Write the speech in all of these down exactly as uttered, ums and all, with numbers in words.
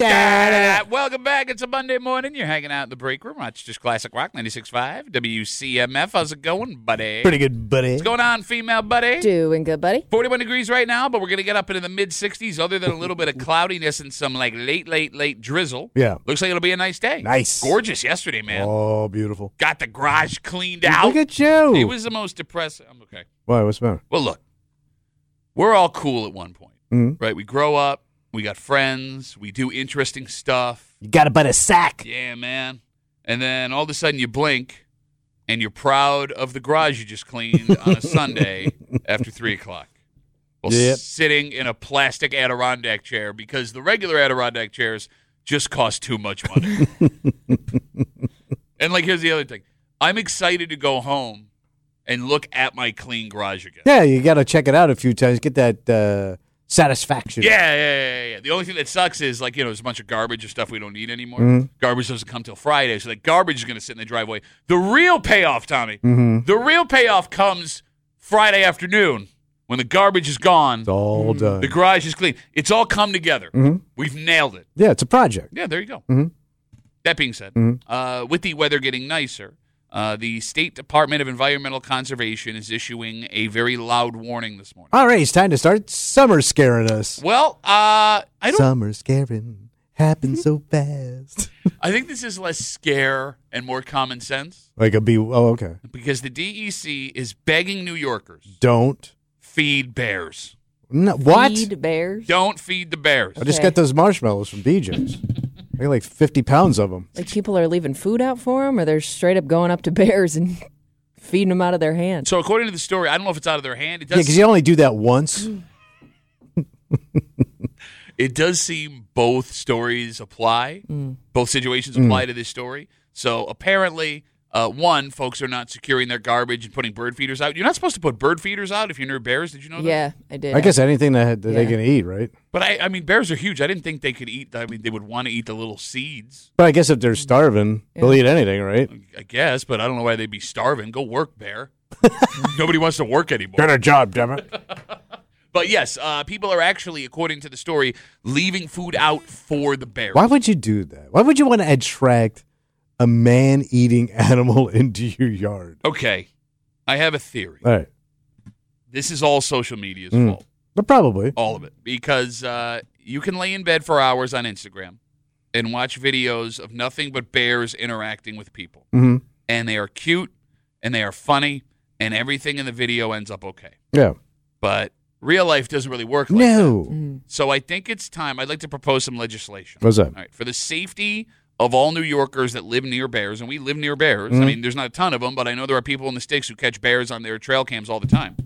Da-da-da. Welcome back. It's a Monday morning. You're hanging out in the break room. It's just Classic Rock ninety-six point five W C M F. How's it going, buddy? Pretty good, buddy. What's going on, female buddy? Doing good, buddy. forty-one degrees right now, but we're going to get up into the mid-sixties other than a little bit of cloudiness and some like late, late, late drizzle. Yeah. Looks like it'll be a nice day. Nice. Gorgeous yesterday, man. Oh, beautiful. Got the garage cleaned out. Look at you. It was the most depressing. I'm okay. Why? What's the matter? Well, look, we're all cool at one point, Mhm. right? We grow up. We got friends. We do interesting stuff. You got to buy a sack. Yeah, man. And then all of a sudden you blink, and you're proud of the garage you just cleaned on a Sunday after three o'clock. Well, Yep. sitting in a plastic Adirondack chair because the regular Adirondack chairs just cost too much money. And, like, here's the other thing. I'm excited to go home and look at my clean garage again. Yeah, you got to check it out a few times. Get that uh, satisfaction. Yeah, yeah, yeah, yeah. The only thing that sucks is, like, you know, there's a bunch of garbage or stuff we don't need anymore. Mhm. Garbage doesn't come till Friday, so that garbage is going to sit in the driveway. The real payoff, Tommy, Mm-hmm. the real payoff comes Friday afternoon when the garbage is gone, It's all done. the garage is clean. It's all come together. Mhm. We've nailed it. Yeah, it's a project. Yeah, there you go. Mhm. That being said, Mhm. uh, with the weather getting nicer, uh, the State Department of Environmental Conservation is issuing a very loud warning this morning. All right, it's time to start summer scaring us. Well, uh, I don't. Summer scaring happens so fast. I think this is less scare and more common sense Like a bee. Oh, okay. because the D E C is begging New Yorkers Don't. feed bears. No, what? Feed bears. Don't feed the bears. I just Okay. got those marshmallows from B J's. I got like fifty pounds of them. Like people are leaving food out for them, or they're straight up going up to bears and feeding them out of their hands. So according to the story, I don't know if it's out of their hand. It Yeah, does. because you only do that once. It does seem both stories apply. Mm. Both situations apply to this story. So apparently, uh, one, folks are not securing their garbage and putting bird feeders out. You're not supposed to put bird feeders out if you're near bears. Did you know that? Yeah, I did. I guess anything that, that they Yeah. can eat, right? But I, I mean, bears are huge. I didn't think they could eat. I mean, they would want to eat the little seeds, But I guess if they're starving, they'll eat anything, right? I guess. But I don't know why they'd be starving. Go work, bear. Nobody wants to work anymore. Get a job, damn it. But yes, uh, people are actually, according to the story, leaving food out for the bears. Why would you do that? Why would you want to attract a man-eating animal into your yard? Okay, I have a theory. All right. This is all social media's Mm. fault. But probably. All of it. Because uh, you can lay in bed for hours on Instagram and watch videos of nothing but bears interacting with people. Mm-hmm. And they are cute, and they are funny, and everything in the video ends up okay. Yeah. But real life doesn't really work like No. that. So I think it's time. I'd like to propose some legislation. What's that? All right, for the safety of all New Yorkers that live near bears, and we live near bears. Mm-hmm. I mean, there's not a ton of them, but I know there are people in the sticks who catch bears on their trail cams all the time.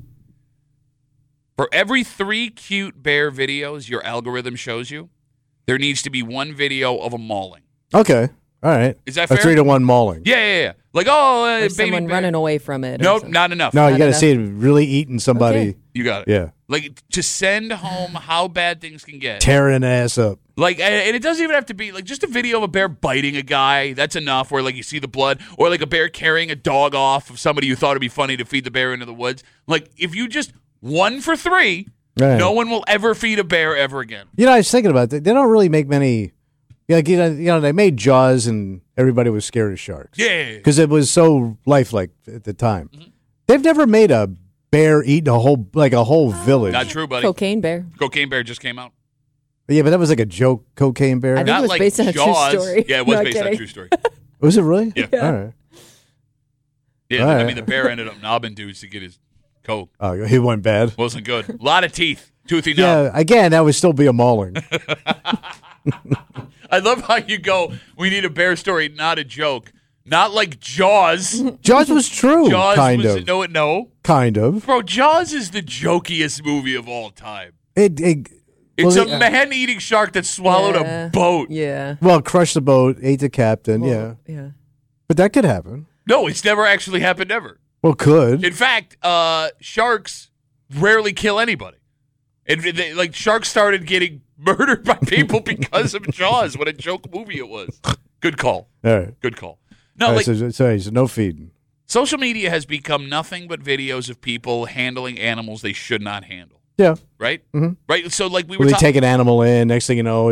For every three cute bear videos your algorithm shows you, there needs to be one video of a mauling. Okay. All right. Is that A fair? three to one mauling. Yeah, yeah, yeah. Like, oh, uh, Or baby someone bear. running away from it. or Nope, something. not enough. No, you Not got to enough. see it really eating somebody. Okay. You got it. Yeah. Like, to send home how bad things can get. Tearing an ass up. Like, and and it doesn't even have to be, like, just a video of a bear biting a guy. That's enough, where, like, you see the blood. Or, like, a bear carrying a dog off of somebody who thought it'd be funny to feed the bear into the woods. Like, if you just, one for three, Right. no one will ever feed a bear ever again. You know, I was thinking about that. They don't really make many. Yeah, like, you know, you know, they made Jaws and everybody was scared of sharks. Yeah. Because it was so lifelike at the time. They've never made a bear eating a whole, like a whole village. Not true, buddy. Cocaine bear. Cocaine Bear just came out. Yeah, but that was like a joke, cocaine bear. I think Not it was like based on a true Jaws. story. Yeah, it was Not based on a kidding. true story. Was it really? Yeah. All right. Yeah, All I right. mean, the bear ended up knobbing dudes to get his coke. Oh, he went bad. Wasn't good. A lot of teeth. Toothy knob. Yeah, again, that would still be a mauling. I love how you go, we need a bear story, not a joke. Not like Jaws. Jaws was true, Jaws kind was of. no, no, Kind of. bro. Jaws is the jokiest movie of all time. It, it It's well, a it- man-eating shark that swallowed Yeah. a boat. Yeah. well, crushed the boat, ate the captain. yeah, Yeah. but that could happen. No, it's never actually happened ever. Well, could. In fact, uh, sharks rarely kill anybody. And they, like sharks started getting murdered by people because of Jaws. What a joke movie it was. Good call. All right. Good call. No, All right, like so, so, so no feeding. social media has become nothing but videos of people handling animals they should not handle. Yeah. Right? Mhm. Right. So like we were Well, they talking. take an animal in. Next thing you know, it,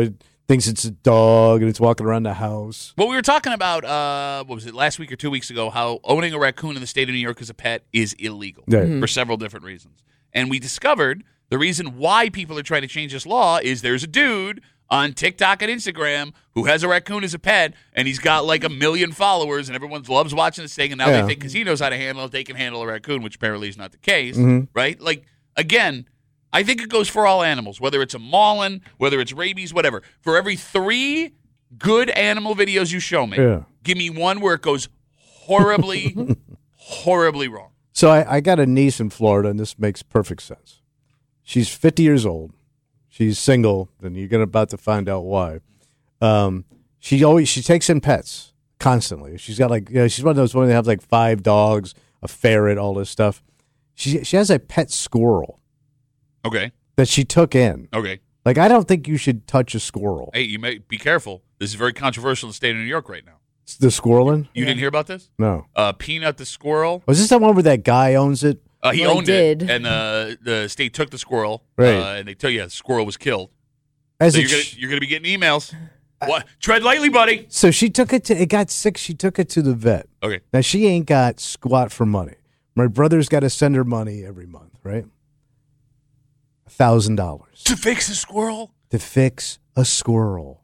thinks it's a dog and it's walking around the house. Well, we were talking about, uh, what was it, last week or two weeks ago, how owning a raccoon in the state of New York as a pet is illegal Yeah. Mhm. for several different reasons. And we discovered the reason why people are trying to change this law is there's a dude on TikTok and Instagram who has a raccoon as a pet, and he's got like a million followers, and everyone loves watching this thing, and now Yeah. they think because he knows how to handle it, they can handle a raccoon, which apparently is not the case, Mhm. right? Like, again, I think it goes for all animals, whether it's a Marlin, whether it's rabies, whatever. For every three good animal videos you show me, Yeah. give me one where it goes horribly, horribly wrong. So I, I got a niece in Florida, and this makes perfect sense. She's fifty years old. She's single, and you're gonna about to find out why. Um, she always she takes in pets constantly. She's got like you know, she's one of those women that have like five dogs, a ferret, all this stuff. She she has a pet squirrel Okay. that she took in. Okay. Like I don't think you should touch a squirrel. Hey, you may be careful. This is very controversial in the state of New York right now. The squirreling? You didn't hear about this? No. Uh, Peanut the squirrel. Was this the one where that guy owns it? Uh, he Well, he owned did. it, and uh, the state took the squirrel. Right. Uh, and they tell you the squirrel was killed. As So it you're gonna, sh- you're gonna be getting emails. What? Tread lightly, buddy. so she took it to it got sick. She took it to the vet. Okay. Now she ain't got squat for money. My brother's got to send her money every month, right? A thousand dollars To fix the squirrel? to fix a squirrel.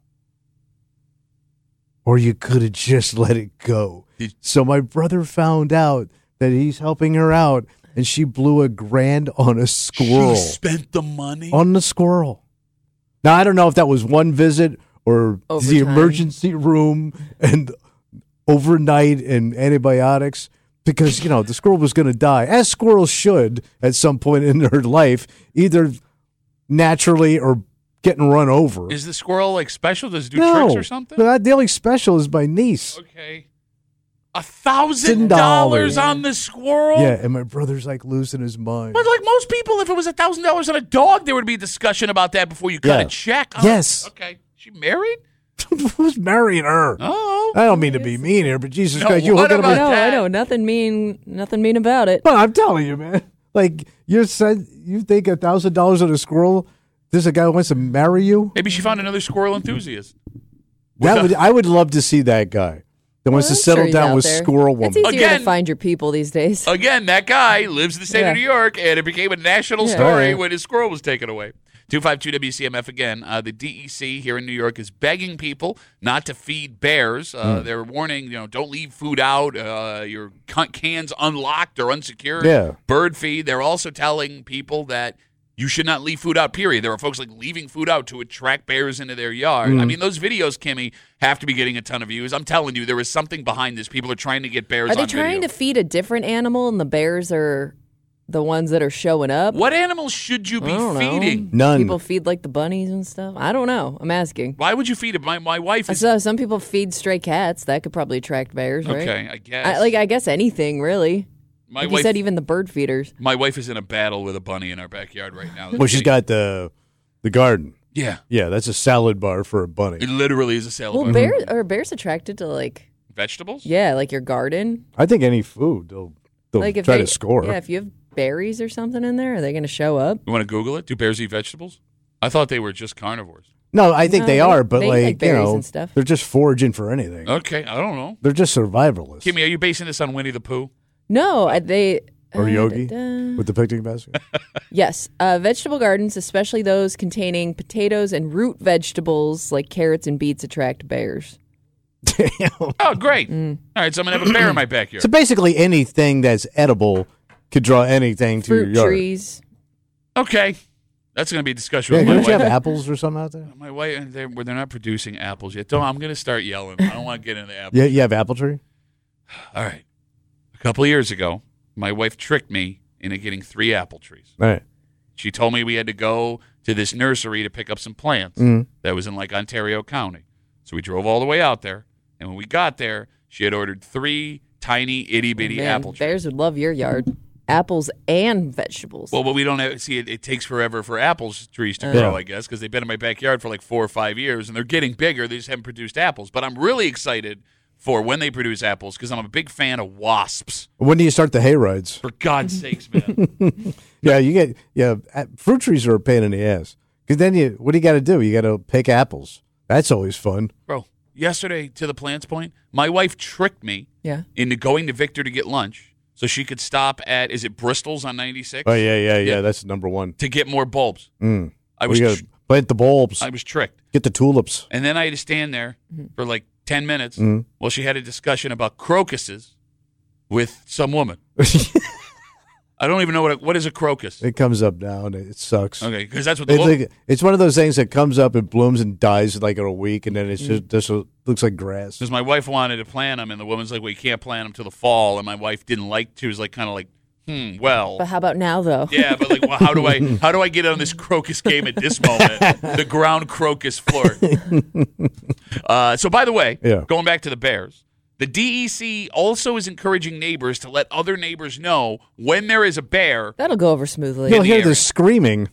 Or you could have just let it go. Did- So my brother found out that he's helping her out, and she blew a grand on a squirrel. She spent the money. On the squirrel. Now I don't know if that was one visit or the Overtime. emergency room and overnight and antibiotics, because you know the squirrel was going to die, as squirrels should at some point in their life, either naturally or getting run over. Is the squirrel like special? Does it do no, tricks or something? No, the only special is my niece. Okay. A thousand dollars on the squirrel? Yeah, and my brother's like losing his mind. But like most people, if it was a thousand dollars on a dog, there would be a discussion about that before you cut Yeah. a check. Oh, Yes. Okay. She married? Who's marrying her? Oh. I don't mean to be mean here, but Jesus No, Christ, you what hooking up about with No, I that. know nothing mean, nothing mean about it. Well, I'm telling you, man. Like you said, you think a thousand dollars on a squirrel? This a guy who wants to marry you? Maybe she found another squirrel enthusiast. That With would a- I would love to see that guy that wants Well, to I'm settle sure he's down out with there. Squirrel It's Woman. easier Again- to find your people these days. Again, that guy lives in the state Yeah. of New York, and it became a national Yeah. story Right. when his squirrel was taken away. two five two W C M F again. Uh, the D E C here in New York is begging people not to feed bears. Uh, Hmm. They're warning, you know, don't leave food out, uh, your ca- cans unlocked or unsecured. Yeah. Bird feed. They're also telling people that you should not leave food out, period. There are folks like leaving food out to attract bears into their yard. Hmm. I mean, those videos, Kimmy, have to be getting a ton of views. I'm telling you, there is something behind this. People are trying to get bears Are they on trying video. to feed a different animal, and the bears are the ones that are showing up? What animals should you be I don't know. feeding? None. People feed like the bunnies and stuff. I don't know. I'm asking. Why would you feed it? My my wife I is saw some people feed stray cats. That could probably attract bears, right? okay. I guess. I, like I guess anything really. my Like wife. you said, even the bird feeders. my wife is in a battle with a bunny in our backyard right now. Well, she's got the the garden. yeah. Yeah, that's a salad bar for a It bunny. literally is a salad Well, bar. bears are bears attracted to like Vegetables. yeah, like your garden. I think any food they'll they'll Like if try they, to score. Yeah, if you have berries or something in there, are they going to show up? You want to Google it? Do bears eat vegetables? I thought they were just carnivores. No, I think No, they they- are, but they eat, like, like, you berries know, and stuff. they're just foraging for anything. Okay, I don't know. They're just survivalists. Kimmy, are you basing this on Winnie the Pooh? No, I- they Or uh, Yogi da, da. with the picnic basket. Yes, uh, vegetable gardens, especially those containing potatoes and root vegetables like carrots and beets, attract bears. Damn. Oh, great. Mm. All right, so I'm gonna have a bear in my backyard. So basically, anything that's edible could draw anything to Fruit your yard. trees. Okay, that's gonna be a discussion Yeah, with my don't you wife. have apples or something out there? My wife, they're, well, they're not producing apples yet. Don't, I'm gonna start yelling. I don't want to get into apples. Yeah, you have apple tree. All right. A couple of years ago, my wife tricked me into getting three apple trees. All right. She told me we had to go to this nursery to pick up some plants Mhm. that was in like Ontario County. So we drove all the way out there, and when we got there, she had ordered three tiny itty bitty Man, apple trees. bears would love your yard. Apples and vegetables. Well, but we don't have see it. It takes forever for apples trees to Uh. grow, Yeah. I guess, because they've been in my backyard for like four or five years, and they're getting bigger. They just haven't produced apples. But I'm really excited for when they produce apples because I'm a big fan of wasps. When do you start the hay rides? For God's sakes, man! Yeah, you get yeah. a- Fruit trees are a pain in the ass because then you what do you got to do? You got to pick apples. That's always fun. Bro, yesterday, to the plant's point, my wife tricked me Yeah. into going to Victor to get lunch so she could stop at, is it Bristol's on ninety-six? Oh, yeah, yeah, yeah. Yeah. That's number one. To get more bulbs. Mm. I was we got tr- to plant the bulbs. I was tricked. Get the tulips. And then I had to stand there for like ten minutes Mm. while she had a discussion about crocuses with some woman. I don't even know what a, what is a crocus. It comes up now, and it sucks. Okay, because that's what the It's, woman, like, it's one of those things that comes up and blooms and dies in like in a week, and then it's just this looks like grass. because my wife wanted to plant them, and the woman's like, well, you can't plant them till the fall, and my wife didn't like, she was like, kind of like, hmm, well. But how about now, though? Yeah, but like, well, how do I how do I get on this crocus game at this moment? The ground crocus floor. Uh, so, by the way, Yeah. going back to the Bears, the D E C also is encouraging neighbors to let other neighbors know when there is a bear. That'll go over smoothly. You'll the hear area. the screaming.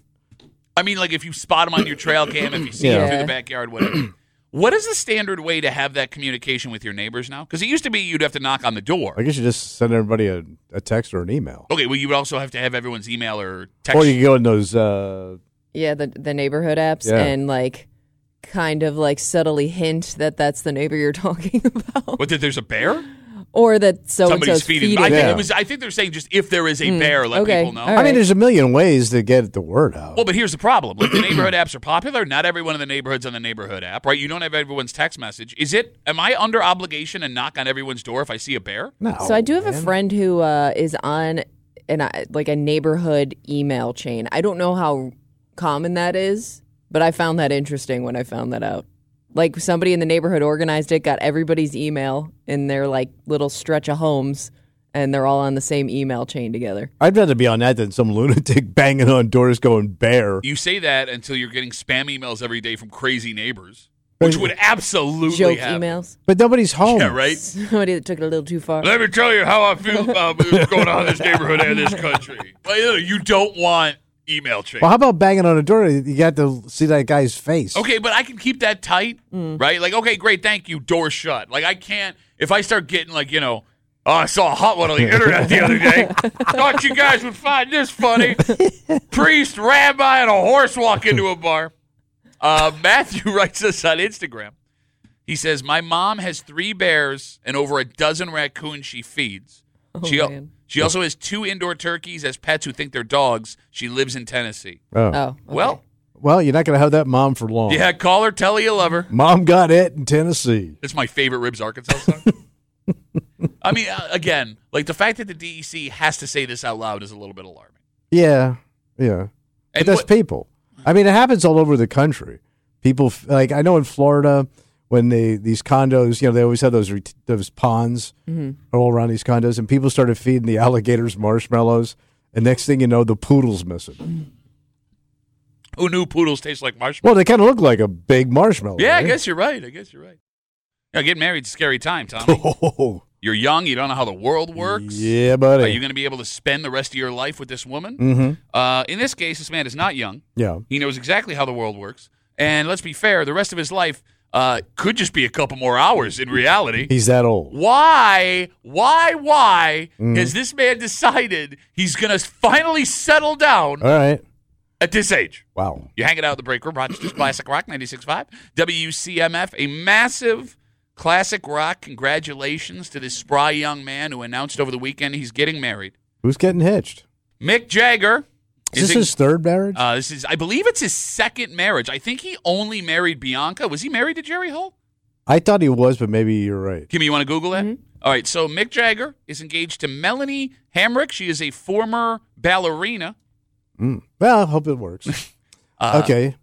I mean, like if you spot them on your trail cam, if you see them Yeah. through the backyard, whatever. What is the standard way to have that communication with your neighbors now? Because it used to be you'd have to knock on the door. I guess you just send everybody a, a text or an email, Okay, well, you would also have to have everyone's email or text. or you can go in those. Uh, Yeah, the the neighborhood apps Yeah. and like kind of like subtly hint that that's the neighbor you're talking about, What, that there's a bear? or that so and Somebody's so's feeding. feeding. I think Yeah. it was. I think they're saying just if there is a bear, let okay. people know. All I mean, right. there's a million ways to get the word out. Well, but here's the problem. Like the neighborhood apps are popular. Not everyone in the neighborhood's on the neighborhood app, right? You don't have everyone's text message. Is it? Am I under obligation to knock on everyone's door if I see a bear? no, So I do have a man. friend who uh, is on an uh, like a neighborhood email chain. I don't know how common that is, but I found that interesting when I found that out. Like somebody in the neighborhood organized it, got everybody's email in their like little stretch of homes, and they're all on the same email chain together. I'd rather be on that than some lunatic banging on doors going bear. You say that until you're getting spam emails every day from crazy neighbors, which would absolutely Joke happen. emails. But nobody's home. Yeah, right. Somebody that took it a little too far. Let me tell you how I feel about what's going on in this neighborhood and this country. Well, you know, you don't want email chain. Well, how about banging on a door? You got to see that guy's face. Okay, but I can keep that tight, right? Like, okay, great, thank you, door shut. Like, I can't, if I start getting, like, you know, oh, I saw a hot one on the internet the other day. Thought you guys would find this funny. Priest, rabbi, and a horse walk into a bar. Uh, Matthew writes us on Instagram. He says, my mom has three bears and over a dozen raccoons she feeds. Oh, she, man. she also has two indoor turkeys as pets who think they're dogs. She lives in Tennessee. Oh. Oh, okay. Well, Well, you're not going to have that mom for long. yeah, call her, tell her you love her. Mom got it in Tennessee. That's my favorite Ribs Arkansas song. I mean, uh, again, like the fact that the D E C has to say this out loud is a little bit alarming. Yeah, yeah. But And that's what- people. I mean, it happens all over the country. People, f- like, I know in Florida, when they these condos, you know, they always have those ret- those ponds all around these condos, and people started feeding the alligators marshmallows, and next thing you know, the poodle's missing. Who knew poodles taste like marshmallows? Well, they kind of look like a big marshmallow. Yeah, I right? guess you're right. I guess you're right. Yeah, getting married's a scary time, Tommy. Oh, You're young. You don't know how the world works. yeah, buddy. Are you going to be able to spend the rest of your life with this woman? mm-hmm. Uh, in this case, this man is not young. Yeah. He knows exactly how the world works. And let's be fair, the rest of his life uh, could just be a couple more hours in reality. He's that old. Why, why, why Mm-hmm. has this man decided he's going to finally settle down All right. at this age? Wow. You're hanging out at the break room, Rochester's Classic Rock ninety-six point five, W C M F, a massive classic rock. Congratulations to this spry young man who announced over the weekend he's getting married. Who's getting hitched? Mick Jagger. Is this in- his third marriage? uh, this is, I believe it's his second marriage. I think he only married Bianca. Was he married to Jerry Hull? I thought he was, but maybe you're right. Kimmy, you want to Google that? All right, so Mick Jagger is engaged to Melanie Hamrick. She is a former ballerina. Mm. Well, I hope it works. Uh, okay.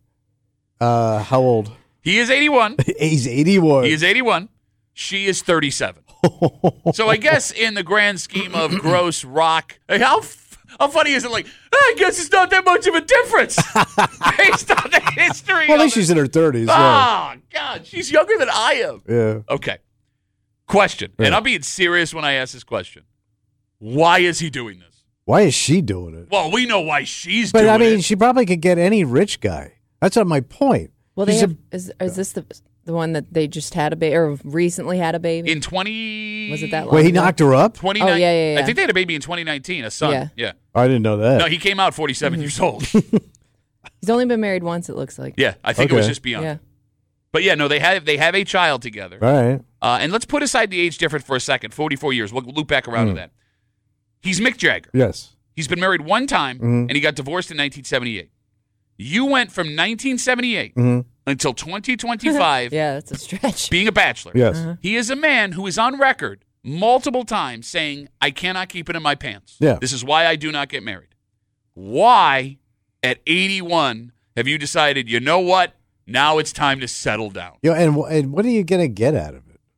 Uh, how old? He is eighty-one. He's eighty-one. He is eighty-one. She is thirty-seven. So I guess in the grand scheme of gross rock, like, how f- how funny is it? Like, I guess it's not that much of a difference based on the history. Well, at of least it. she's in her thirties. Yeah. Oh, God, she's younger than I am. Yeah. Okay. Question, and Yeah. I'm being serious when I ask this question. Why is he doing this? Why is she doing it? Well, we know why she's But doing I mean, it. she probably could get any rich guy. That's not my point. Well, they She's have, a- is is this the the one that they just had a baby or recently had a baby? In twenty Was it that long? Wait, he ago? knocked her up? twenty Oh, yeah, yeah, yeah. I think they had a baby in twenty nineteen, a son. Yeah. yeah. I didn't know that. No, he came out forty-seven Mm-hmm. years old. He's only been married once. It looks like. Yeah, I think it was Okay. just Bianca. Yeah. But yeah, no, they have they have a child together. All right. Uh, and let's put aside the age difference for a second. forty-four years. We'll loop back around Mm. to that. He's Mick Jagger. Yes. He's been married one time, Mhm. and he got divorced in nineteen seventy-eight. You went from nineteen seventy-eight Mhm. until twenty twenty-five Yeah, that's a stretch. being a bachelor. Yes. He is a man who is on record multiple times saying, I cannot keep it in my pants. Yeah. This is why I do not get married. Why, at eighty-one, have you decided, you know what? Now it's time to settle down. You know, and wh- and what are you gonna get out of it?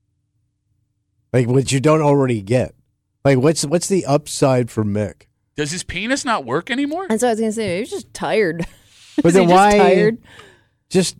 Like what you don't already get. Like what's what's the upside for Mick? Does his penis not work anymore? That's what I was gonna say. He was just tired. But Is then he just why- tired? Just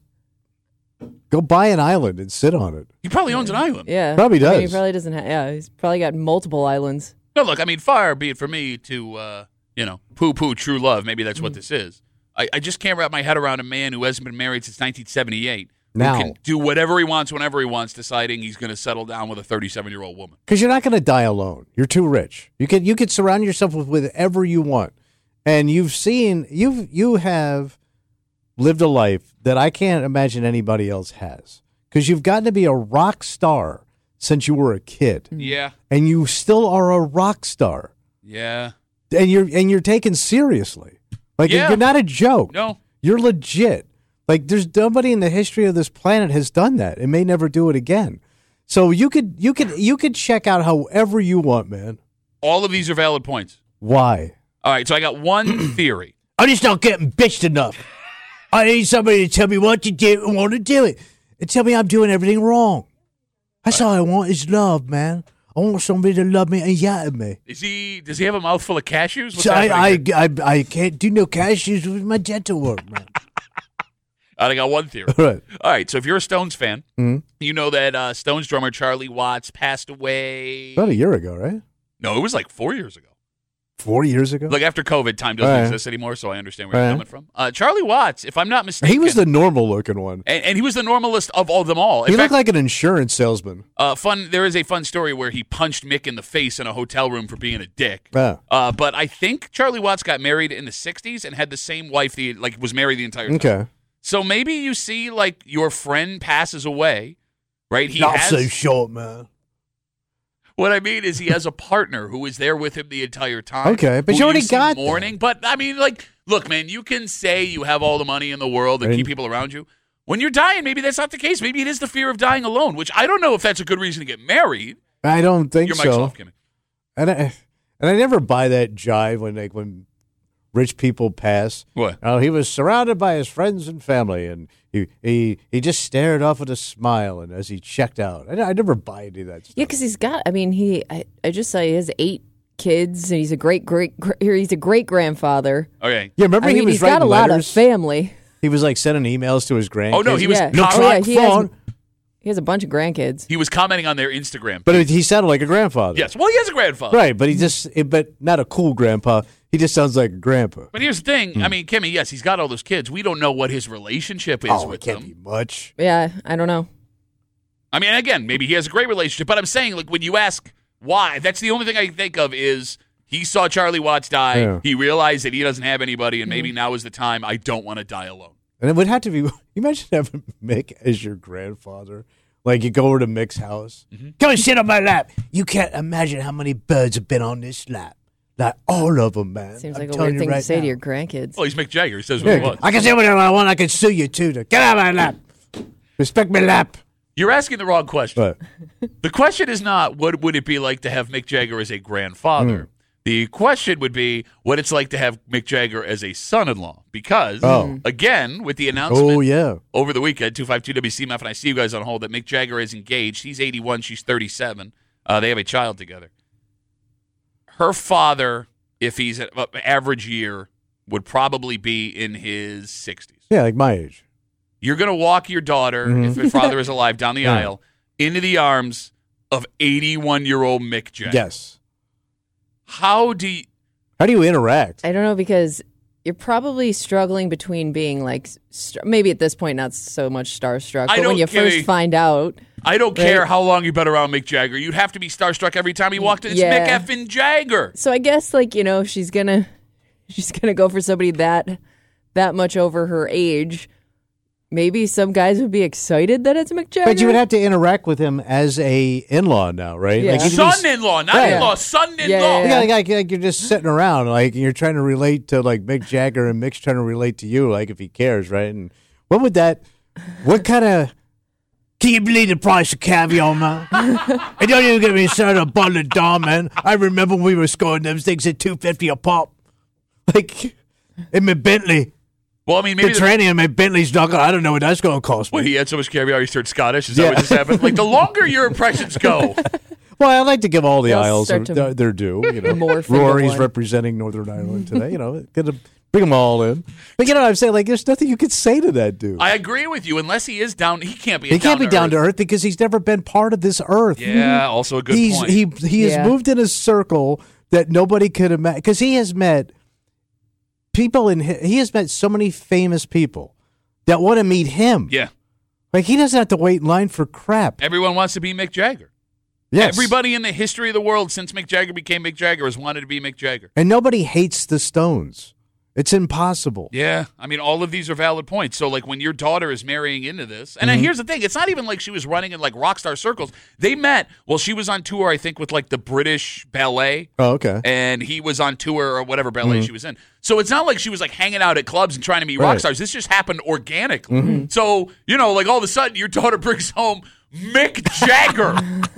go buy an island and sit on it. He probably owns an island. Yeah, Probably I mean, he does. probably doesn't. have Yeah, he's probably got multiple islands. No, look, I mean, far be it for me to, uh, you know, poo-poo true love. Maybe that's Mm. what this is. I, I just can't wrap my head around a man who hasn't been married since nineteen seventy-eight. Now. Who can do whatever he wants whenever he wants, deciding he's going to settle down with a thirty-seven-year-old woman. Because you're not going to die alone. You're too rich. You can you can surround yourself with whatever you want, and you've seen you've you have lived a life that I can't imagine anybody else has. Because you've gotten to be a rock star since you were a kid, Yeah, and you still are a rock star, yeah. and you're and you're taken seriously. Like Yeah. you're not a joke. No. You're legit. Like there's nobody in the history of this planet has done that. It may never do it again. So you could you could you could check out however you want, man. All of these are valid points. Why? All right, so I got one theory. I'm just not getting bitched enough. I need somebody to tell me what to do and want to do it. And tell me I'm doing everything wrong. That's all I want is love, man. I want somebody to love me and yell at me. Is he? Does he have a mouthful of cashews? What's So I, I, happening here? I, I can't do no cashews with my dental work, man. All right, I got one theory. All right. All right, so if you're a Stones fan, Mhm. you know that uh, Stones drummer Charlie Watts passed away. About a year ago, right? No, it was like four years ago. Four years ago? Like after COVID, time doesn't All right. exist anymore, so I understand where All you're right. coming from. Uh, Charlie Watts, if I'm not mistaken, He was the normal looking one. and, and he was the normalest of all them all. In He fact, looked like an insurance salesman. uh, fun. There is a fun story where he punched Mick in the face in a hotel room for being a dick. Yeah. Uh, but I think Charlie Watts got married in the sixties and had the same wife. The like was married the entire time. Okay. So maybe you see like your friend passes away, right? He Not has, so short, man. What I mean is he has a partner who is there with him the entire time. Okay, but who you already see got mourning. But I mean, like, look, man, you can say you have all the money in the world and And- keep people around you. When you're dying, maybe that's not the case. Maybe it is the fear of dying alone, which I don't know if that's a good reason to get married. I don't think Your mic's so. off, Kimmy. And I, and I never buy that jive when like when rich people pass. What? Oh, he was surrounded by his friends and family, and he he, he just stared off with a smile. And as he checked out, I, I never buy any of that stuff. Yeah, because he's got. I mean, he. I, I just saw he has eight kids, and he's a great great. gr- He's a great grandfather. Okay. Yeah, remember I he mean, was he's got writing a lot letters. of family. He was like sending emails to his grandkids. Oh, no, he was Yeah. Looks oh, like yeah, he has, fun. he has a bunch of grandkids. He was commenting on their Instagram. But page. he sounded like a grandfather. yes. Well, he has a grandfather. Right, but he just, it, but not a cool grandpa. He just sounds like a grandpa. But here's the thing. Hmm. I mean, Kimmy, yes, he's got all those kids. We don't know what his relationship is Oh, it with can't them. be much. Yeah, I don't know. I mean, again, maybe he has a great relationship, but I'm saying, like, when you ask why, that's the only thing I can think of is he saw Charlie Watts die. Yeah. He realized that he doesn't have anybody, and maybe now is the time. I don't want to die alone. And it would have to be. You imagine having Mick as your grandfather. Like you go over to Mick's house. Mm-hmm. Come and sit on my lap. You can't imagine how many birds have been on this lap. Like all of them, man. Seems I'm like a telling weird you thing right to say now. to your grandkids. Well, he's Mick Jagger. He says what he Yeah, wants. I can say whatever I want. I can sue you too. To get out of my lap. Respect my lap. You're asking the wrong question. But The question is not what would it be like to have Mick Jagger as a grandfather. Mm. The question would be what it's like to have Mick Jagger as a son-in-law. Because, Oh. again, with the announcement oh yeah, over the weekend, two five two W C M F, and I see you guys on hold, that Mick Jagger is engaged. He's eighty-one. She's thirty-seven. Uh, they have a child together. Her father, if he's at uh, average year, would probably be in his sixties. yeah, like my age. You're going to walk your daughter, Mhm. if your father is alive, down the Yeah. aisle into the arms of eighty-one-year-old Mick Jagger. Yes. How do you... How do you interact? I don't know because you're probably struggling between being like st- maybe at this point not so much starstruck, I but when don't you care. first find out, I don't Right. care how long you've been around Mick Jagger. You'd have to be starstruck every time he walked in. It's Yeah. Mick effing Jagger. so I guess like you know she's gonna she's gonna go for somebody that that much over her age. maybe some guys would be excited that it's Mick Jagger. But you would have to interact with him as a in-law now, right? Yeah. Like if he's- Son-in-law, not Yeah. in-law, son-in-law. Yeah, yeah, Yeah, like, like, like you're just sitting around, like you're trying to relate to like Mick Jagger, and Mick's trying to relate to you, like if he cares, right? And what would that? What kind of? Can you believe the price of caviar, man? And don't even get me started a bottle of Dom, man. I remember when we were scoring those things at two fifty a pop, like in my Bentley. Well, I mean, The maybe the, training in my Bentley's not gonna. I don't know what that's gonna cost me. when he had so much caviar, he started Scottish. Is that Yeah. what just happened? Like, the longer your impressions go, Well, I like to give all the They'll aisles start their, to their due. You know, morph into Rory's one. representing Northern Ireland today. You know, get to bring them all in. But you know what I'm saying? Like, there's nothing you could say to that dude. I agree with you. Unless he is down, he can't be. he a can't be down to earth. earth because he's never been part of this earth. Yeah, also a good he's point. he he has Yeah. moved in a circle that nobody could imagine because he has met people in hi- he has met so many famous people that want to meet him. yeah, Like he doesn't have to wait in line for crap. everyone wants to be Mick Jagger. Yes. Everybody in the history of the world since Mick Jagger became Mick Jagger has wanted to be Mick Jagger. And nobody hates the Stones. It's impossible. Yeah, I mean, all of these are valid points. So, like, when your daughter is marrying into this, and Mm-hmm. here's the thing: it's not even like she was running in like rock star circles. They met. Well, she was on tour, I think, with like the British Ballet, Oh, okay. and he was on tour or whatever ballet she was in. So it's not like she was like hanging out at clubs and trying to meet rock Right. stars. This just happened organically. So you know, like all of a sudden, your daughter brings home Mick Jagger.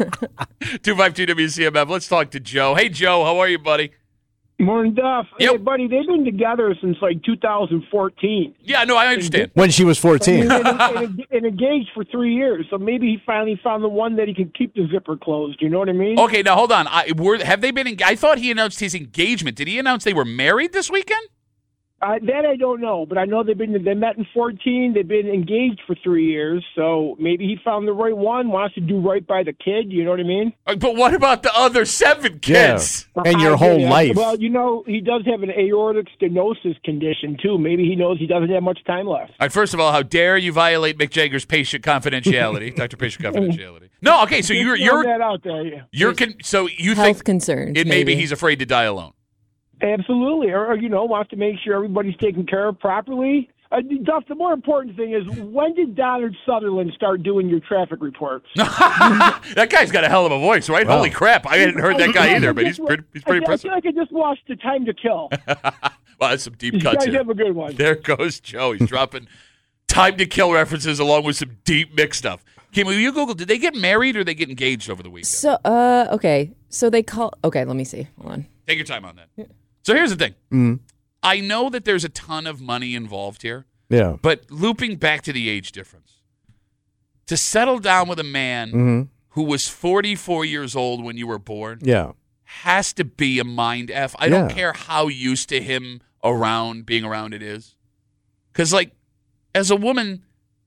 two five two W C M F. Let's talk to Joe. Hey, Joe, how are you, buddy? Morning, Duff. Yep. Hey, buddy, they've been together since like two thousand fourteen. Yeah, no, I understand. When she was fourteen. and, and, and engaged for three years. So maybe he finally found the one that he can keep the zipper closed. You know what I mean? Okay, now hold on. I, were, have they been? En- I thought he announced his engagement. Did he announce they were married this weekend? Uh, that I don't know, but I know they've been they met in fourteen. They've been engaged for three years. So maybe he found the right one. Wants to do right by the kid. You know what I mean? Uh, But what about the other seven kids? Yeah. And your I whole get it. life. Well, you know, he does have an aortic stenosis condition too. Maybe he knows he doesn't have much time left. All right, first of all, how dare you violate Mick Jagger's patient confidentiality, Doctor Patient confidentiality? No, okay, so you're Just throwing you're that out there. Yeah. you're con- so you Health think concerns. it maybe he's afraid to die alone. Absolutely, or, or you know, wants to make sure everybody's taken care of properly. Uh, Duff, the more important thing is when did Donald Sutherland start doing your traffic reports? That guy's got a hell of a voice, right? Wow. Holy crap! I hadn't heard that guy either, but he's I pretty, he's pretty I, I impressive. feel like I just watched The Time to Kill. Wow, that's some deep You cuts guys here. have a good one. There goes Joe. He's dropping Time to Kill references along with some deep mix stuff. Kim, will you Google? Did they get married or they get engaged over the weekend? So, uh, okay. So they call. Okay, let me see. Hold on. Take your time on that. So here's the thing. Mm. I know that there's a ton of money involved here, Yeah. but looping back to the age difference, to settle down with a man hmm who was forty-four years old when you were born Yeah. has to be a mind F. I don't Yeah. care how used to him around being around it is. Because, like, as a woman,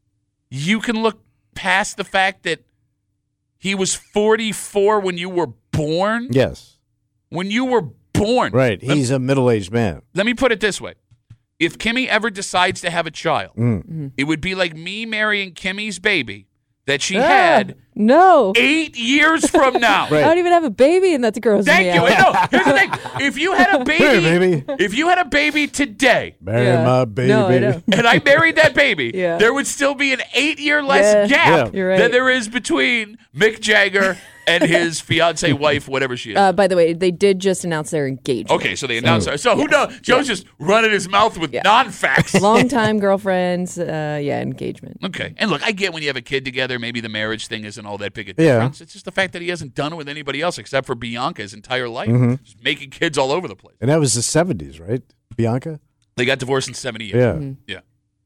you can look past the fact that he was forty-four when you were born. Yes. When you were born. Right. Let- He's a middle-aged man. Let me put it this way. If Kimmy ever decides to have a child, Mm. it would be like me marrying Kimmy's baby that she Ah, had no. eight years from now. Right. I don't even have a baby, and that's gross Thank me you. out. And no, here's the thing. If you had a baby, Hey, baby. if you had a baby today Marry Yeah. my baby. No, I know. and I married that baby, Yeah. there would still be an eight-year less Yeah. gap Yeah. You're right. than there is between Mick Jagger and his fiance, wife, whatever she is. Uh, by the way, they did just announce their engagement. Okay, so they announced her. So who knows? Joe's just running his mouth with Yeah. non-facts. Longtime girlfriends. Uh, yeah, engagement. Okay. And look, I get when you have a kid together, maybe the marriage thing isn't all that big a Yeah. difference. It's just the fact that he hasn't done it with anybody else except for Bianca his entire life. Mm-hmm. Just making kids all over the place. And that was the seventies, right? Bianca? They got divorced in seventy-eight. Yeah. Mm-hmm. Yeah.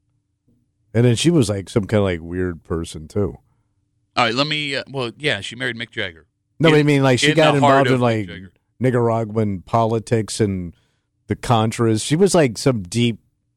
And then she was like some kind of like weird person, too. All right, let me, uh, well, yeah, she married Mick Jagger. No, In- but I mean, like, she in got the heart involved in of Mick like Jagger. Nicaraguan politics and the Contras. She was like some deep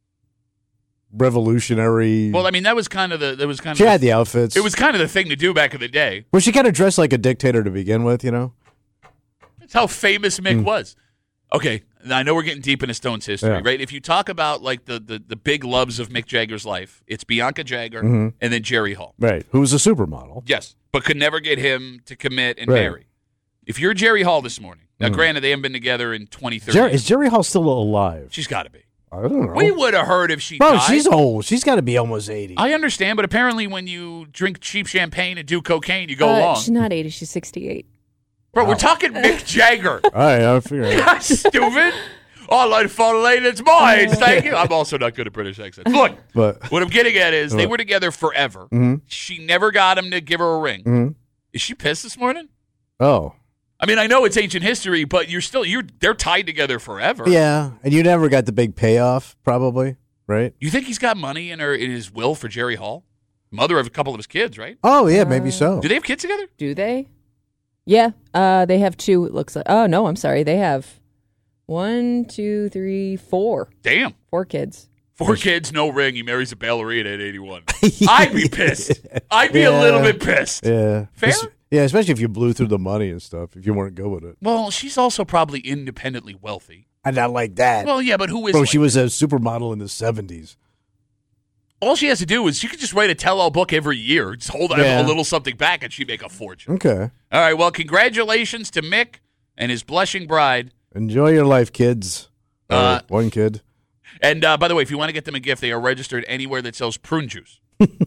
revolutionary. Well, I mean, that was kind of the, that was kind she of had the outfits. it was kind of the thing to do back in the day. Well, she kind of dressed like a dictator to begin with, you know? That's how famous Mick Mm. was. Okay, now I know we're getting deep into Stone's history, Yeah. right? If you talk about like the, the, the big loves of Mick Jagger's life, it's Bianca Jagger Mhm. and then Jerry Hall. Right. Who was a supermodel. Yes, but could never get him to commit and Right. marry. If you're Jerry Hall this morning, now Mhm. granted they haven't been together in twenty, thirty Jerry, years. is Jerry Hall still alive? She's got to be. I don't know. We would have heard if she Bro, died. she's old. She's got to be almost eighty. I understand, but apparently when you drink cheap champagne and do cocaine, you go Uh, long. she's not eighty. She's sixty-eight. Bro, we're talking Mick Jagger. All right, I figure it out. Stupid. I like to follow lady that's my age. Thank you. I'm also not good at British accents. Look, But what I'm getting at is they What? were together forever. Mhm. She never got him to give her a ring. Mhm. Is she pissed this morning? oh, I mean, I know it's ancient history, but you're still you're they're tied together forever. yeah, and you never got the big payoff, probably, right? You think he's got money in her in his will for Jerry Hall, mother of a couple of his kids, right? Oh, yeah, maybe so. Do they have kids together? Do they? Yeah. Uh, they have two. It looks like. Oh no, I'm sorry. They have one, two, three, four. Damn. Four kids. Four kids, no ring. He marries a ballerina at eighty-one. I'd be pissed. I'd be a Yeah. little bit pissed. Yeah. Fair? Es- Yeah, especially if you blew through the money and stuff, if you weren't good with it. Well, she's also probably independently wealthy. And not like that. Well, yeah, but who is Bro, like she was a supermodel in the seventies. all she has to do is she could just write a tell-all book every year. Just hold Yeah. a little something back, and she'd make a fortune. Okay. All right, well, congratulations to Mick and his blushing bride. Enjoy your life, kids. Or Uh, one kid. And uh, by the way, if you want to get them a gift, they are registered anywhere that sells prune juice.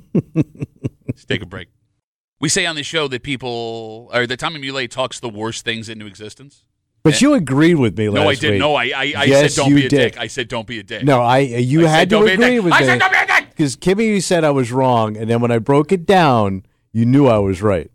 Let's take a break. We say on the show that people, or that Tommy Muley talks the worst things into existence. But you agreed with me last No, I week. didn't. No, I, I, I Yes, said don't you be a did. dick. I said don't be a dick. No, I you I had said, to "Don't be a agree dick." with I me. said don't be a dick. Because Kimmy said I was wrong, and then when I broke it down, you knew I was right.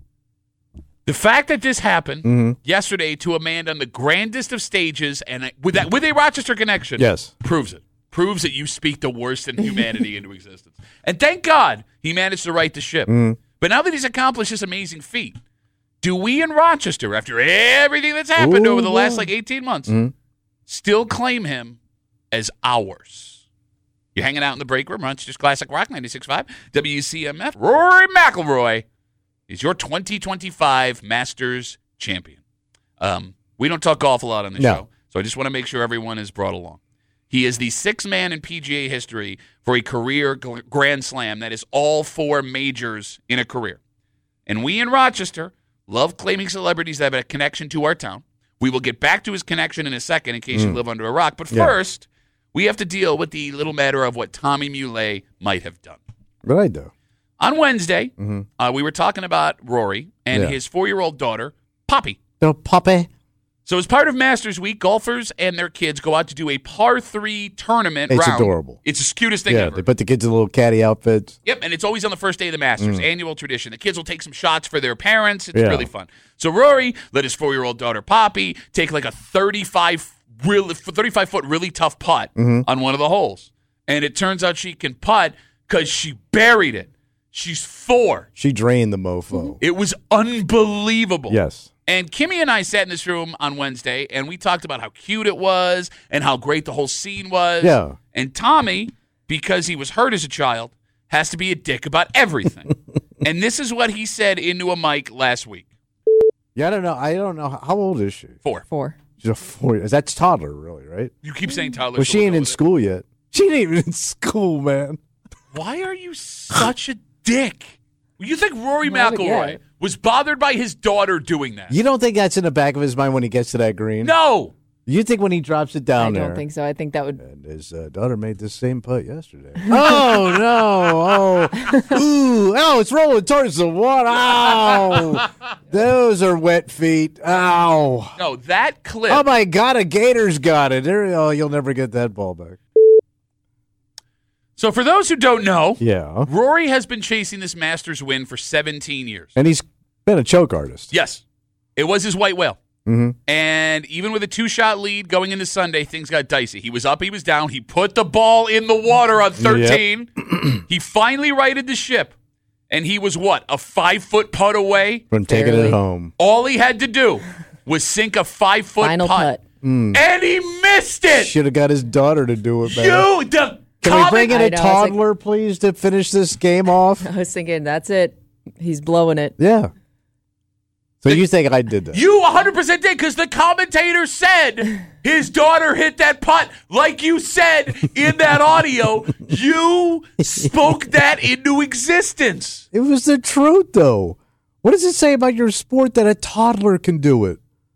The fact that this happened Mhm. yesterday to a man on the grandest of stages and I- with that with a Rochester connection, Yes. proves it. Proves that you speak the worst in humanity into existence. And thank God he managed to right the ship. Mm. But now that he's accomplished this amazing feat, do we in Rochester, after everything that's happened Ooh, over the last boy. like eighteen months, Mhm. still claim him as ours? You're hanging out in the break room, Rochester's Classic Rock ninety-six point five, W C M F. Rory McIlroy is your twenty twenty-five Masters champion. Um, we don't talk golf a lot on the No. show, so I just want to make sure everyone is brought along. He is the sixth man in P G A history for a career gl- Grand Slam. That is all four majors in a career. And we in Rochester love claiming celebrities that have a connection to our town. We will get back to his connection in a second in case you live under a rock. But Yeah. first, we have to deal with the little matter of what Tommy Muley might have done. But I do. On Wednesday, Mhm. uh, we were talking about Rory and Yeah. his four-year-old daughter, Poppy. No, puppy. So as part of Masters Week, golfers and their kids go out to do a par three tournament It's round. adorable. It's the cutest thing Yeah, ever. they put the kids in little caddy outfits. Yep, and it's always on the first day of the Masters, annual tradition. The kids will take some shots for their parents. It's Mm. Yeah. really fun. So Rory let his four-year-old daughter Poppy take like a thirty-five really thirty-five foot really tough putt Mm-hmm. on one of the holes, and it turns out she can putt because she buried it. She's four. She drained the mofo. It was unbelievable. Yes. And Kimmy and I sat in this room on Wednesday, and we talked about how cute it was and how great the whole scene was. Yeah. And Tommy, because he was hurt as a child, has to be a dick about everything. And this is what he said into a mic last week. Yeah, I don't know. I don't know. How old is she? Four. Four. She's a four. That's toddler, really, right? You keep saying Tyler. Well, she ain't in school yet. She ain't even in school, man. Why are you such a dick? You think Rory Not McIlroy yet. was bothered by his daughter doing that? You don't think that's in the back of his mind when he gets to that green? No. You think when he drops it I down don't there? think so. I think that would. And his uh, daughter made the same putt yesterday. Oh, no. Oh. Ooh. Oh, it's rolling towards the water. Ow. Those are wet feet. Ow. No, that clip. Oh, my God. A Gator's got it. There, oh, you'll never get that ball back. So for those who don't know, Yeah. Rory has been chasing this Masters win for seventeen years. And he's been a choke artist. Yes. It was his white whale. Mm-hmm. And even with a two-shot lead going into Sunday, things got dicey. He was up, he was down. He put the ball in the water on thirteen. He finally righted the ship. And he was, what, a five-foot putt away? From taking Barely. it home. All he had to do was sink a five-foot Final putt. putt. Mm. And he missed it! Should have got his daughter to do it, man. You, the Can we bring in comment- I a know, I was like- toddler, please, to finish this game off? I was thinking, that's it. He's blowing it. Yeah. So you think I did that? You one hundred percent did because the commentator said his daughter hit that putt. Like you said in that audio, you spoke that into existence. It was the truth, though. What does it say about your sport that a toddler can do it?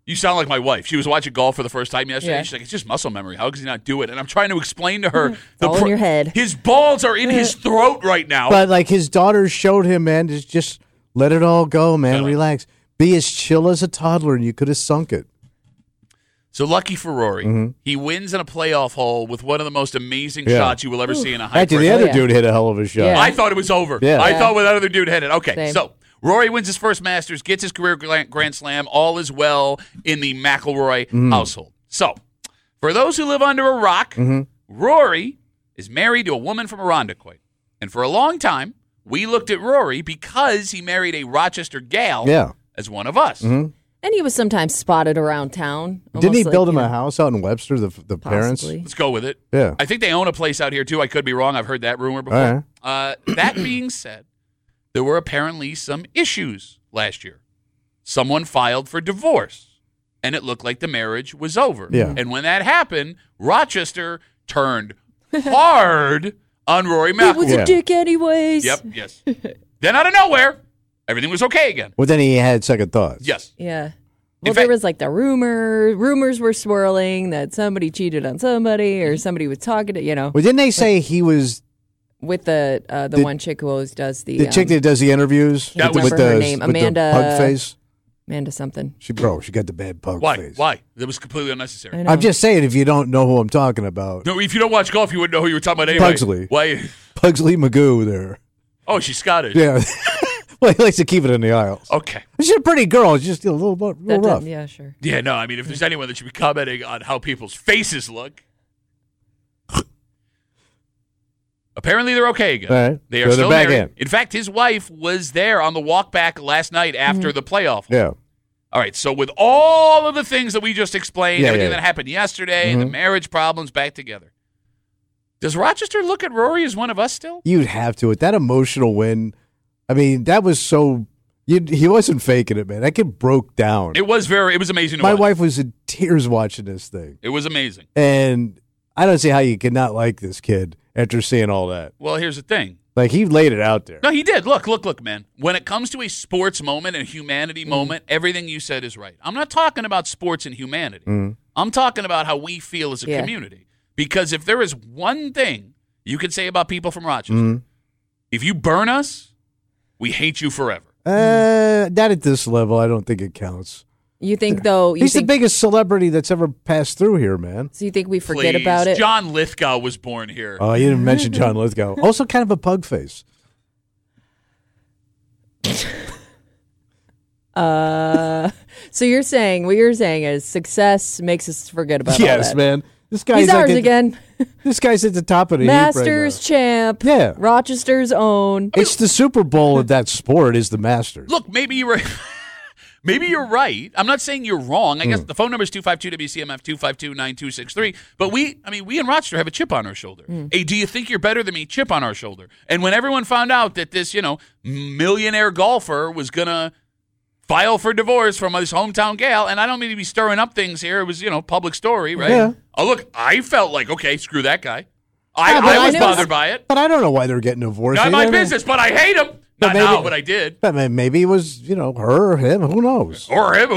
You sound like my wife. She was watching golf for the first time yesterday. Yeah. She's like, it's just muscle memory. How does he not do it? And I'm trying to explain to her. It's all in your head. His balls are in his throat right now. But like his daughter showed him, man, just, just let it all go, man. Shut up. Relax. Be as chill as a toddler, and you could have sunk it. So lucky for Rory, Mm-hmm. he wins in a playoff hole with one of the most amazing Yeah. shots you will ever see in a high Actually, the pressure. other Oh, yeah. dude hit a hell of a shot. Yeah. I thought it was over. Yeah. I Yeah. thought when that other dude hit it. Okay, Same. so Rory wins his first Masters, gets his career Grand Grand Slam. All is well in the McIlroy Mm-hmm. household. So, for those who live under a rock, Mm-hmm. Rory is married to a woman from Irondequoit. And for a long time, we looked at Rory because he married a Rochester gal Yeah. as one of us. Mm-hmm. And he was sometimes spotted around town. Didn't he almost build like, him you a know, house out in Webster, the, the parents? possibly. Let's go with it. Yeah. I think they own a place out here, too. I could be wrong. I've heard that rumor before. All right. Uh, that being said, there were apparently some issues last year. Someone filed for divorce, and it looked like the marriage was over. Yeah. And when that happened, Rochester turned hard on Rory He was McIlroy. Yeah. a dick anyways. Yep, yes. Then out of nowhere, everything was okay again. Well, then he had second thoughts. Yes. Yeah. In Well, fact- there was like the rumor. Rumors were swirling that somebody cheated on somebody or somebody was talking to, you know, Well, didn't they say he was with the uh, the The- one chick who always does the, the chick um, that does the interviews? That with, was- with remember the, her name, with Amanda- the pug face? Amanda something. She, bro, she got the bad pug Why? face. Why? That was completely unnecessary. I know. I'm just saying, if you don't know who I'm talking about, No, if you don't watch golf, you wouldn't know who you were talking about anyway. Pugsley. Why? Pugsley Magoo there. Oh, she's Scottish. Yeah. Well, he likes to keep it in the aisles. Okay. She's a pretty girl. She's just a little, little That rough. did- yeah, sure. Yeah, no, I mean, if there's anyone that should be commenting on how people's faces look. Apparently, they're okay again. All right. They So are they're still back married. in. fact, his wife was there on the walk back last night after the playoff. Yeah. All right, so with all of the things that we just explained, Yeah, everything yeah, that yeah. happened yesterday, the marriage problems back together, does Rochester look at Rory as one of us still? You'd have to. With that emotional win, I mean, that was so. You, he wasn't faking it, man. That kid broke down. It was very, it was amazing to My watch. wife was in tears watching this thing. It was amazing. And I don't see how you could not like this kid after seeing all that. Well, here's the thing. Like, he laid it out there. No, he did. Look, look, look, man. When it comes to a sports moment and Mm. humanity moment, everything you said is right. I'm not talking about sports and humanity. Mm. I'm talking about how we feel as a Yeah. community. Because if there is one thing you can say about people from Rochester, Mm. if you burn us, we hate you forever. Uh, not at this level. I don't think it counts. You think though? You He's think, the biggest celebrity that's ever passed through here, man. So you think we forget Please. about it? John Lithgow was born here. Oh, you didn't mention John Lithgow. Also, kind of a pug face. Uh, so you're saying what you're saying is success makes us forget about all Yes, that. man. This guy's He's like ours at- again. This guy's at the top of the Masters heap right champ. Yeah. Rochester's own. now. It's the Super Bowl of that sport is the Masters. Look, maybe you're maybe you're right. I'm not saying you're wrong. I guess Hmm. the phone number is two five two W C M F two five two nine two six three. But we, I mean, we in Rochester have a chip on our shoulder. A do you think you're better than me? Chip on our shoulder. And when everyone found out that this, you know, millionaire golfer was gonna file for divorce from his hometown gal, and I don't mean to be stirring up things here. It was, you know, public story, right? Yeah. Oh, look, I felt like, okay, screw that guy. I, Yeah, but I I was know- bothered by it. But I don't know why they're getting divorced. Not They my don't- business, but I hate him. But Not maybe- now, but I did. But man, maybe it was, you know, her or him. Who knows? Or him.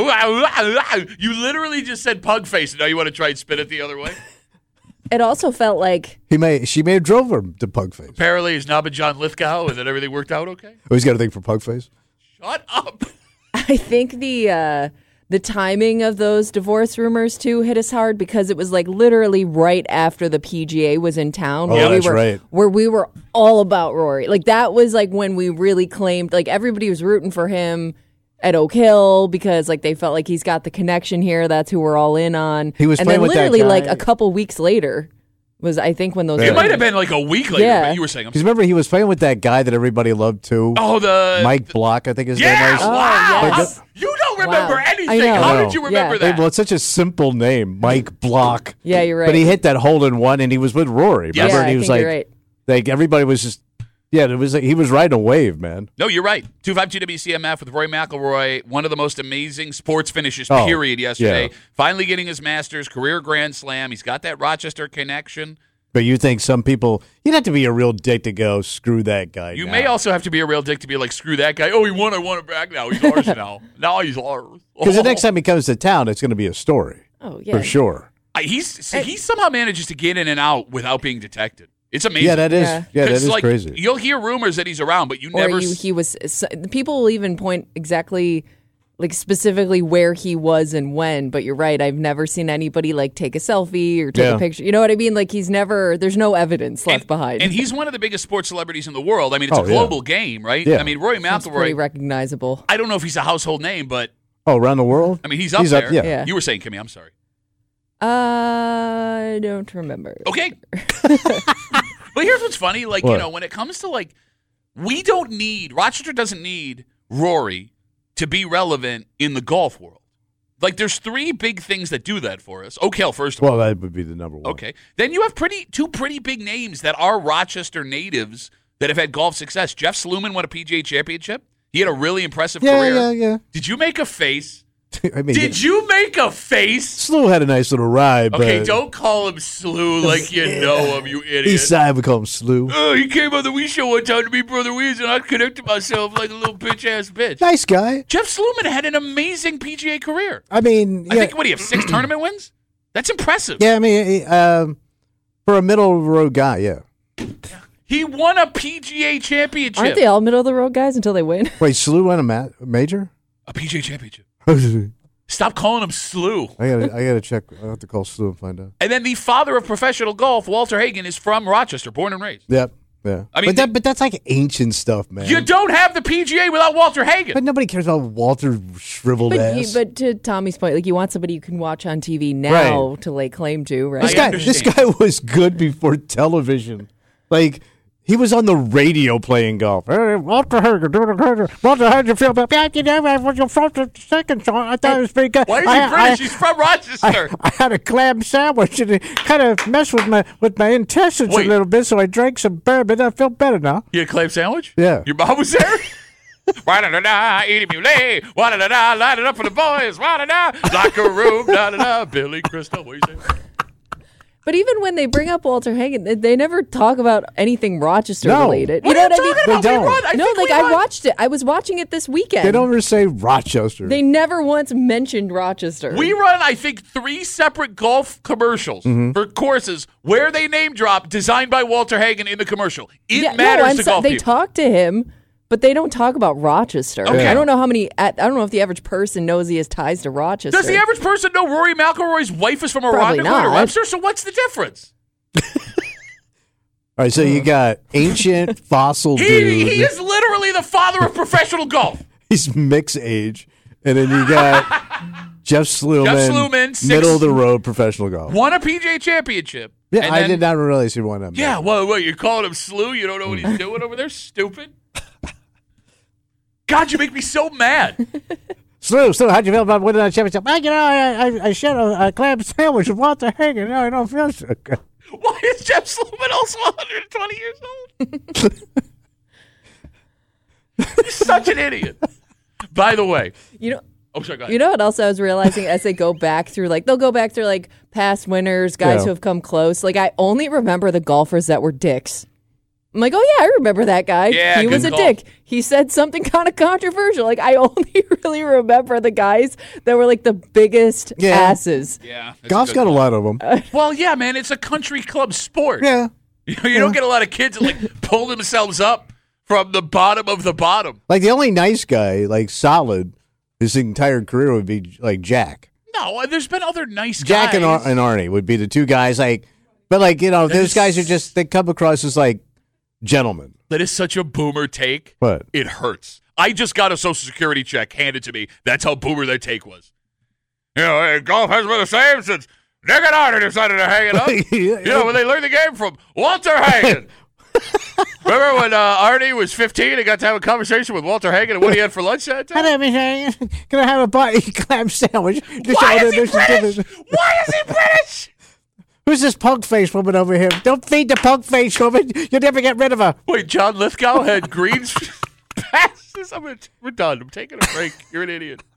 You literally just said pug face, and now you want to try and spin it the other way? It also felt like He may, she may have drove him to pug face. Apparently, he's now been John Lithgow, and then everything worked out okay? Oh, he's got a thing for pug face. Shut up. I think the uh, the timing of those divorce rumors too hit us hard because it was like literally right after the P G A was in town. Oh, where that's we were, right. Where we were all about Rory. Like that was like when we really claimed like everybody was rooting for him at Oak Hill because like they felt like he's got the connection here. That's who we're all in on. He was and playing then with that literally like guy. a couple weeks later was I think when those It rumors- might have been like a week later, Yeah. but you were saying. I'm Because remember, he was playing with that guy that everybody loved too. Oh, the. Mike Block, I think his Yeah! name was. Oh, wow! yes. You don't remember Wow. anything. I know. How I did you know. remember Yeah. that? Well, it's such a simple name, Mike Block. Yeah, you're right. But he hit that hole in one, and he was with Rory. Yes. Remember, Yeah, and he I was think like, you're right. like everybody was just, yeah, it was. Like, he was riding a wave, man. No, you're right. two five two W C M F with Roy McIlroy, one of the most amazing sports finishes, Oh, period, yesterday. yeah. Finally getting his Masters, career Grand Slam. He's got that Rochester connection. But you think some people, you'd have to be a real dick to go screw that guy. You now. may also have to be a real dick to be like, screw that guy. Oh, he won. I want it back now. He's ours now. Now he's ours. Because the next time he comes to town, it's going to be a story. Oh, yeah. For sure. I, he's so he somehow manages to get in and out without being detected. It's amazing. Yeah, that is. Yeah. Yeah, that 'Cause, is like, crazy. You'll hear rumors that he's around, but you Or never. you, s- he was. so- People will even point exactly, like specifically where he was and when. But you're right. I've never seen anybody like take a selfie or take Yeah. a picture. You know what I mean? Like he's never. There's no evidence left and, behind. and he's one of the biggest sports celebrities in the world. I mean, it's Oh, a yeah. global game, right? Yeah. I mean, Roy It's pretty McIlroy. recognizable. I don't know if he's a household name, but Oh, around the world? I mean, he's up He's up, there. yeah. Yeah. You were saying, Kimmy. I'm sorry. I don't remember. Okay. But here's what's funny. Like, you What? know, when it comes to, like, we don't need, Rochester doesn't need Rory to be relevant in the golf world. Like, there's three big things that do that for us. Oak Hill, first of all. Well, that would be the number one. Okay. Then you have pretty two pretty big names that are Rochester natives that have had golf success. Jeff Sluman won a P G A championship. He had a really impressive Yeah, career. yeah, yeah. Did you make a face? I mean, Did you make a face? Slew had a nice little ride, Okay, but don't call him Slew like you know him, you idiot. East side, we call him Slew. Oh, he came on the Wii show one time to meet Brother Weeze, and I connected myself like a little bitch-ass bitch. Nice guy. Jeff Sluman had an amazing P G A career. I mean, yeah, I think, what do you have, six tournament wins? That's impressive. yeah. I mean, um, for a middle of the road guy, yeah. He won a P G A championship. Aren't they all middle of the road guys until they win? Wait, Slew won a ma- major? A P G A championship. I Stop calling him Slew. gotta, I gotta check. I have to call Slew and find out. And then the father of professional golf, Walter Hagen, is from Rochester, born and raised. Yep, yeah. I mean, but that, but that's like ancient stuff, man. You don't have the P G A without Walter Hagen. But nobody cares about Walter shriveled But, ass. he, but to Tommy's point, like you want somebody you can watch on T V now Right. to lay claim to, right? this I guy, this understand. guy was good before television. Like he was on the radio playing golf. Hey, Walter Hagen, Walter, how'd you feel about? Yeah, you know, I was your first second song. I thought it was pretty good. Why is I, he British? I, He's from Rochester. I, I had a clam sandwich and it kind of messed with my with my intestines Wait. a little bit, so I drank some bourbon. I feel better now. You had a clam sandwich? Yeah. Your mom was there? Wa-da-da-da, eat mule, wa-da-da-da, light it up for the boys, wa-da-da, locker room, da-da-da, Billy Crystal, what do you say? But even when they bring up Walter Hagen, they, they never talk about anything Rochester No. related. What you know are you what I mean? talking about? They We don't. run. I no, think like we I run. watched it. I was watching it this weekend. They don't ever say Rochester. They never once mentioned Rochester. We run, I think, three separate golf commercials Mm-hmm. for courses where they name drop designed by Walter Hagen in the commercial. It yeah, matters no, I'm to so- golf They people. talk to him, but they don't talk about Rochester. Okay. I don't know how many. I don't know if the average person knows he has ties to Rochester. Does the average person know Rory McIlroy's wife is from Probably Arundel or not. Webster? So what's the difference? All right, so you got ancient fossil He, dude. he is literally the father of professional golf. He's mixed age, and then you got Jeff Sluman, Jeff Sluman, six- middle of the road professional golf. Won a P G A championship. Yeah, And I then- did not realize he won that. Yeah, well, what, you're calling him Slew? You don't know what he's doing over there? Stupid. God, you make me so mad. Slew, Slew, how'd you feel about winning that championship? Well, you know, I, I, I shared a, a clam sandwich with Walter Hagen. No, I don't feel so good. Why is Jeff Sluman also one hundred twenty years old? He's such an idiot. By the way, You know. oh, sorry, go ahead. You know what else I was realizing as they go back through, like, they'll go back through, like, past winners, guys Yeah. who have come close. Like, I only remember the golfers that were dicks. I'm like, oh, yeah, I remember that guy. Yeah, he good was a call. dick. He said something kind of controversial. Like, I only really remember the guys that were, like, the biggest Yeah. asses. yeah, that's Golf's good got a call. lot of them. Well, yeah, man, it's a country club sport. Yeah. You, know, you don't get a lot of kids that like pull themselves up from the bottom of the bottom. Like the only nice guy, like solid, his entire career would be like Jack. No, there's been other nice Jack guys. and, Ar- and Arnie would be the two guys. Like, but like you know, those guys are just they come across as like gentlemen. That is such a boomer take. What? It hurts. I just got a Social Security check handed to me. That's how boomer that take was. You know, hey, golf has been the same since Nick and Arnie decided to hang it up. Yeah, You know, when they learned the game from Walter Hagen. Remember when uh, Arnie was fifteen and got to have a conversation with Walter Hagen and what he had for lunch that time? Hello, Mister. Can I have a butty clam sandwich? Just Why order is he this- British? Why is he British? Who's this pug face woman over here? Don't feed the pug face woman. You'll never get rid of her. Wait, John Lithgow had greens passes? I'm gonna, we're done. I'm taking a break. You're an idiot.